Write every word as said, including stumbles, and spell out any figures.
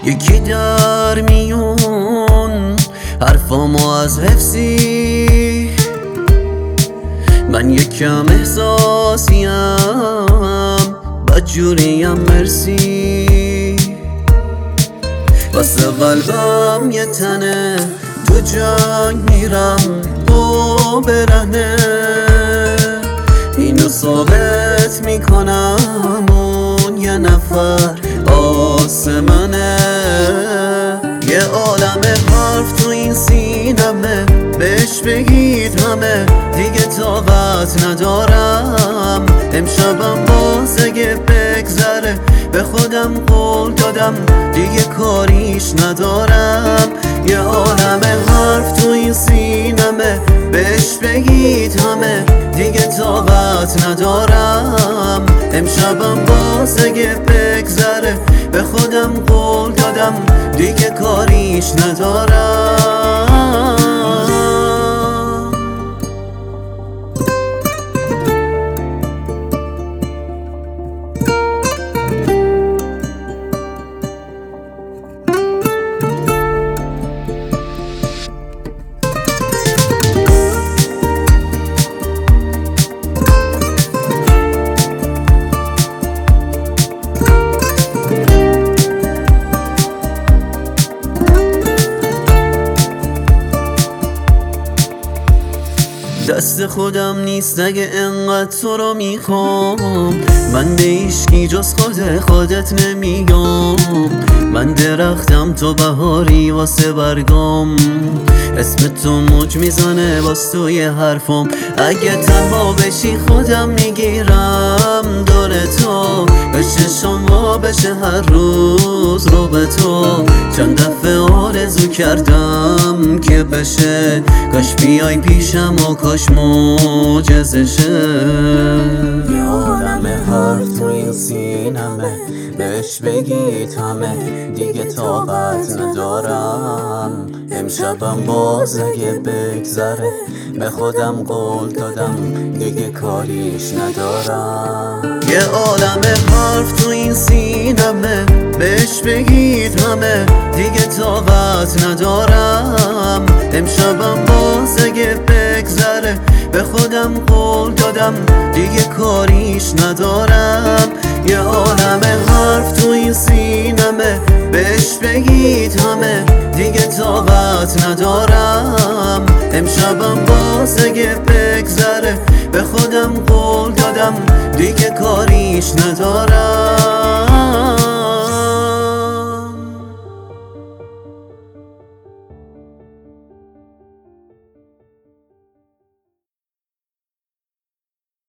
یکی در میون حرفامو از حفظی، من یکم احساسیم بدجوریم مرسی. واسه قلبم یه تنه تو جنگ میرم تو برهنه، اینو ثابت میکنم اون یه نفر آسمنه. یه عالم حرف تو این سینمه، بهش بگید همه دیگه طاقت ندارم. امشبم باز اگه بگذره به خودم قول دادم دیگه کاریش ندارم. یه عالم حرف تو این سینمه، بهش بگید همه دیگه طاقت ندارم. امشبم باز اگه بگذره به خودم قول دادم دیگه کاریش ندارم. دست خودم نیست اگه انقدر تو رو میخوام، من به هیچکی جز خود خودت نمیگم. من درختم تو بهاری واسه برگام، اسم تو موج میزنه باز توی حرفم. اگه تنها بشی خودم میگیرم دور تو، بشه شما بشه هر روز رو به تو. چند دفعه آرزو کردم که بشه، کاش بیای پیشم و کاش معجزه شه. یه عالم حرف تو این سینمه، بهش بگید همه دیگه طاقت ندارم. امشبم باز اگه بگذره به خودم قول دادم دیگه کاریش ندارم. یه عالم حرف تو این سینمه، بهش بگید همه دیگه طاقت ندارم. امشبم باز اگه بگذره به خودم قول دادم دیگه کاریش ندارم. یه عالم حرف تو این سینمه، بهش بگید همه دیگه طاقت ندارم. امشبم باز اگه بگذره به خودم قول دادم دیگه کاریش ندارم.